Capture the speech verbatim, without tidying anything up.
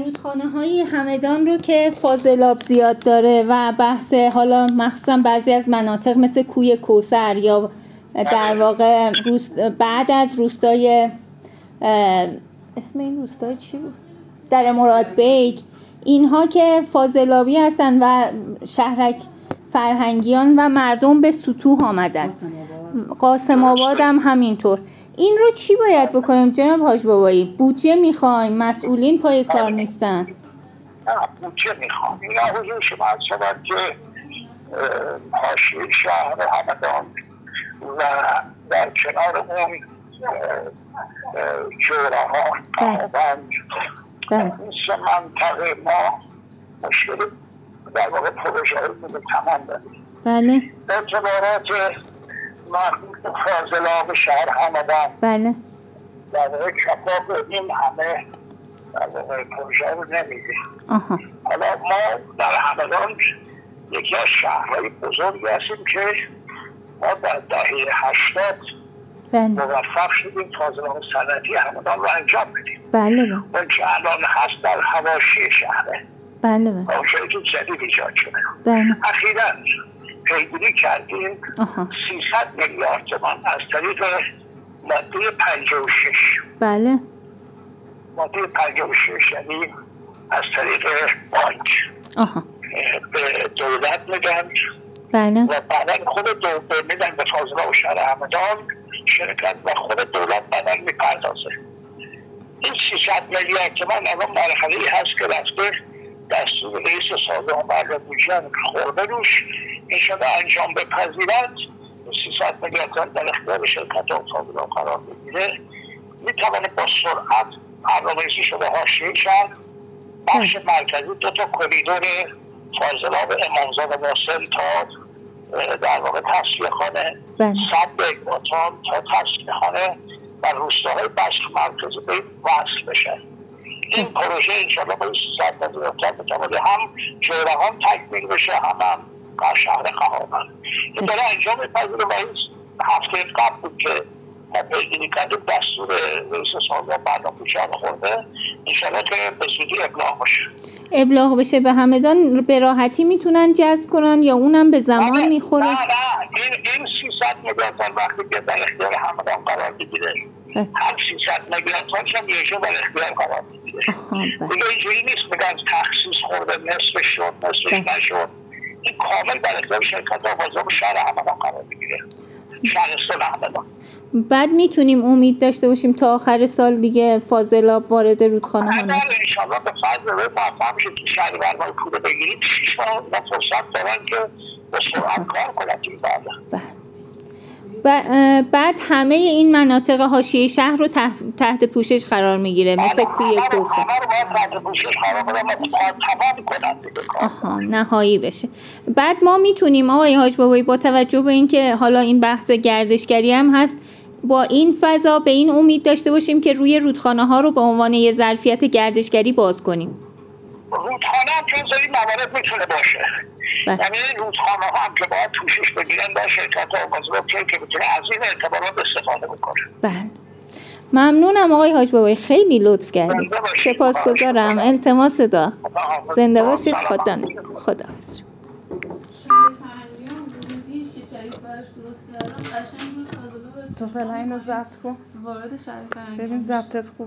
رودخانه های همدان رو که فاضلاب زیاد داره و بحث حالا مخصوصا بعضی از مناطق مثل کوی کوثر یا در واقع روست بعد از روستای اسم این روستای چی بود؟ در مراد بیگ، اینها که فاضلابی هستن و شهرک فرهنگیان و مردم به سطوح آمدن. قاسم آباد هم همینطور. این رو چی باید بکنیم جناب حاج بابایی؟ بودجه میخوایم، مسئولین پای کار نیستن. نه بودجه میخوایم. اینا حضور شما شود که حاشیه شهر همدان و در کنار اون جوراها قهوند این سه منطقه ما مشکل در واقع پروژه های بوده تمام داریم. بله. اعتبارات مربوط به فاضلاب شهر همدان بله. در واقع کفاف این همه در واقع پروژه رو نمیده. حالا ما در همدان یکی از شهرهای بزرگی هستیم که ما در دهه هشتاد موفق شدیم فاضلاب صنعتی همدان رو انجام بدیم. بله بله. اون که الان هست در حواشی شهره. بله بله. پروژه‌ای که جدید ایجاد شده. بله. اخیراً پیگیری کردیم سیصد میلیارد تومان از طریق ماده پنجاه و شش. بله. ماده پنجاه و شش یعنی از طریق بانک آها. به دولت میدن. بله. و بعدا خود دولت میدن به فاضلاب و شهر همدان شرکت و خود دولت بعدا میپردازه. این سیصد میلیارد تومان الان مرحله‌ای هست که رفته دستور رئیس سازمان برنامه بودجه خورده روش انشاءالله انجام بپذیرد. سیصد میلیارد تومان در اختیار شرکت و فاضلاب قرار بگیره، میتوانه با سرعت برنامه‌ریزی شده حاشیه شهر بخش مرکزی دو تا کریدور فاضلاب امامزاده محسن تا در واقع تصفیه خانه صد اکباتان تا تصفیه خانه و روستاهای بخش مرکزی به وصل بشه. این پروژه انشاءالله با سیصد میلیارد تومان بتواند هم جوراهان تکمیل بشه هم هم شهر قهوند. این داره انجام می‌پذیره و این هفته قبل بود که ما پیگیری کردیم دستور رئیس سازمان برنامه بودجه خورده انشاءالله که به زودی ابلاغ بشه. ابلاغ بشه به همدان به راحتی میتونن جذب کنن یا اونم به زمان میخوره؟ نه نه این این سیصد میلیارد تومان وقتی که در اختیار همدان قرار بگیره هر سیصد میلیارد تومان هم یه جا در اختیار قرار بگیره. دیگه اینجوری نیست بگن تخصیص خورده نصفش شد نصفش نشد. این کامل در اختیار شرکت و فاضلاب شهر همدان قرار بگیره. شهرستان همدان. بعد میتونیم امید داشته باشیم تا آخر سال دیگه فاضلاب وارد رودخانه ها بشه. انشاءالله به فرض روی موفق میشه که شهریور ماه پول بگیریم شش ماه و فرصت دارن که به سرعت کار کنن این بعد. بعد همه این مناطق حاشیه شهر رو تحت پوشش قرار میگیره مثل کوی کوثر. همه رو باید تحت پوشش قرار بدن و تمام کنن دیگه کار. آها نهایی بشه. بعد ما میتونیم آقای حاج بابایی با توجه به اینکه حالا این بحث گردشگری هم هست با این فضا به این امید داشته باشیم که روی رودخانه ها رو به عنوان یه ظرفیت گردشگری باز کنیم. رودخانه هم جز این موارد میتونه باشه. یعنی رودخانه ها هم که باید پوشش بگیرن با شرکت ها و فاضلاب که بتونه از این اعتبارات استفاده بکنه. بله. ممنونم آقای حاج بابایی، خیلی لطف کردید. سپاسگزارم. التماس دعا. زنده باشید. خدا خدا حافظ. تو فعلا اینو ضبط کن. وارد شهر فرهنگی ببین ضبطت خوب